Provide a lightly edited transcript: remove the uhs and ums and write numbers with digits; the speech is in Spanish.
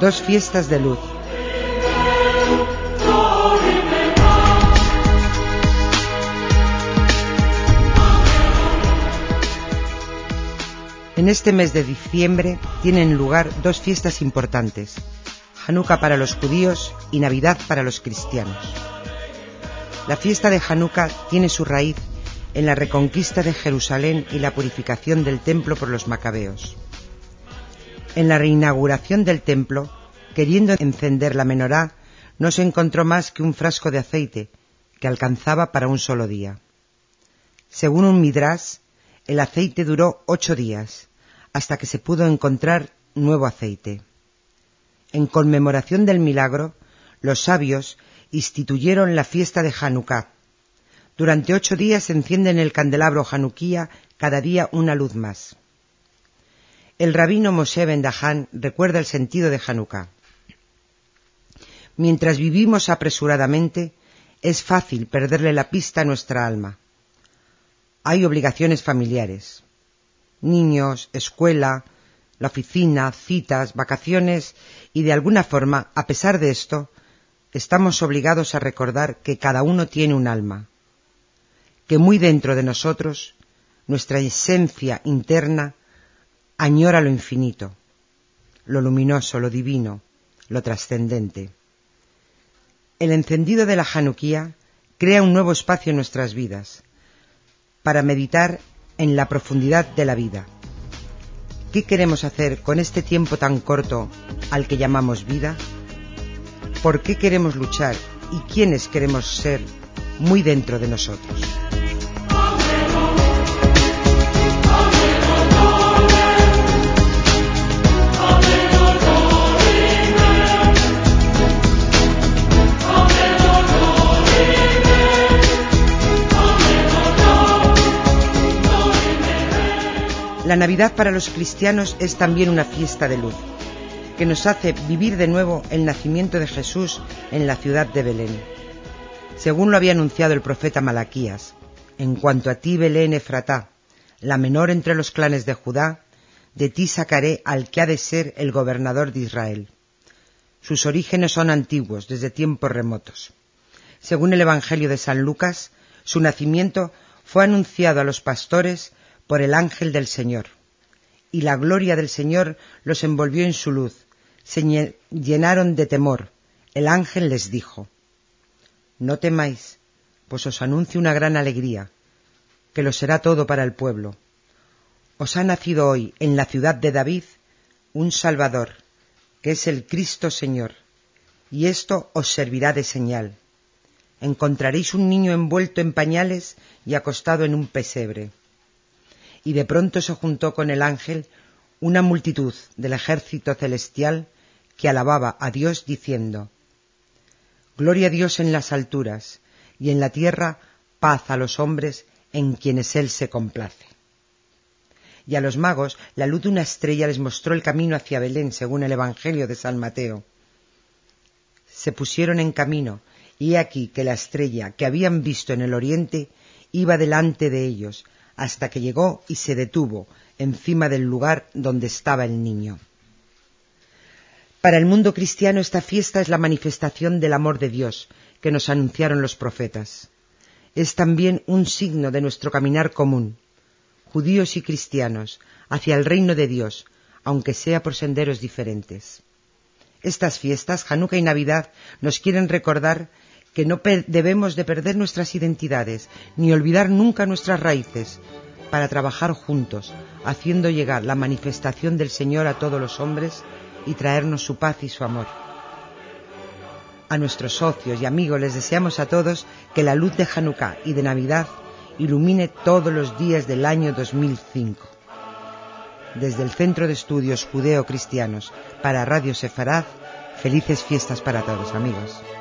Dos fiestas de luz. En este mes de diciembre tienen lugar dos fiestas importantes: Hanukkah para los judíos y Navidad para los cristianos. La fiesta de Hanukkah tiene su raíz en la reconquista de Jerusalén y la purificación del templo por los macabeos. En la reinauguración del templo, queriendo encender la menorá, no se encontró más que un frasco de aceite que alcanzaba para un solo día. Según un midrash, el aceite duró 8 días, hasta que se pudo encontrar nuevo aceite. En conmemoración del milagro, los sabios instituyeron la fiesta de Hanukkah. Durante 8 días se enciende en el candelabro Hanukkía cada día una luz más. El rabino Moshe Ben Dahan recuerda el sentido de Hanukkah. Mientras vivimos apresuradamente, es fácil perderle la pista a nuestra alma. Hay obligaciones familiares, niños, escuela, la oficina, citas, vacaciones, y de alguna forma, a pesar de esto, estamos obligados a recordar que cada uno tiene un alma, que muy dentro de nosotros, nuestra esencia interna añora lo infinito, lo luminoso, lo divino, lo trascendente. El encendido de la Hanukkía crea un nuevo espacio en nuestras vidas para meditar en la profundidad de la vida. ¿Qué queremos hacer con este tiempo tan corto al que llamamos vida? ¿Por qué queremos luchar y quiénes queremos ser muy dentro de nosotros? La Navidad para los cristianos es también una fiesta de luz, que nos hace vivir de nuevo el nacimiento de Jesús en la ciudad de Belén. Según lo había anunciado el profeta Malaquías: en cuanto a ti, Belén Efratá, la menor entre los clanes de Judá, de ti sacaré al que ha de ser el gobernador de Israel. Sus orígenes son antiguos, desde tiempos remotos. Según el Evangelio de San Lucas, su nacimiento fue anunciado a los pastores por el ángel del Señor, y la gloria del Señor los envolvió en su luz. Se llenaron de temor. El ángel les dijo: no temáis, pues os anuncio una gran alegría, que lo será todo para el pueblo. Os ha nacido hoy en la ciudad de David un Salvador, que es el Cristo Señor, y esto os servirá de señal. Encontraréis un niño envuelto en pañales y acostado en un pesebre. Y de pronto se juntó con el ángel una multitud del ejército celestial que alababa a Dios diciendo: gloria a Dios en las alturas, y en la tierra paz a los hombres en quienes Él se complace. Y a los magos la luz de una estrella les mostró el camino hacia Belén, según el Evangelio de San Mateo. Se pusieron en camino, y he aquí que la estrella que habían visto en el oriente iba delante de ellos, hasta que llegó y se detuvo encima del lugar donde estaba el niño. Para el mundo cristiano esta fiesta es la manifestación del amor de Dios que nos anunciaron los profetas. Es también un signo de nuestro caminar común, judíos y cristianos, hacia el reino de Dios, aunque sea por senderos diferentes. Estas fiestas, Hanukkah y Navidad, nos quieren recordar que no debemos de perder nuestras identidades, ni olvidar nunca nuestras raíces, para trabajar juntos, haciendo llegar la manifestación del Señor a todos los hombres y traernos su paz y su amor. A nuestros socios y amigos les deseamos a todos que la luz de Hanukkah y de Navidad ilumine todos los días del año 2005. Desde el Centro de Estudios Judeo-Cristianos para Radio Sefarad, felices fiestas para todos, amigos.